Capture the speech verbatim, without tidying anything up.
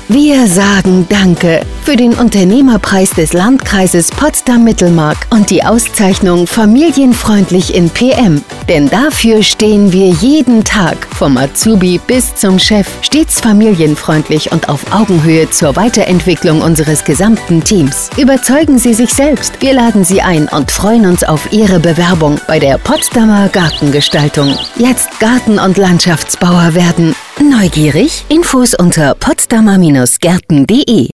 Wir sagen Danke für den Unternehmerpreis des Landkreises Potsdam-Mittelmark und die Auszeichnung Familienfreundlich in P M. Denn dafür stehen wir jeden Tag, vom Azubi bis zum Chef, stets familienfreundlich und auf Augenhöhe zur Weiterentwicklung unseres gesamten Teams. Überzeugen Sie sich selbst. Wir laden Sie ein und freuen uns auf Ihre Bewerbung bei der Potsdamer Gartengestaltung. Jetzt Garten- und Landschaftsbauer werden. Neugierig? Infos unter potsdamer Gärten punkt de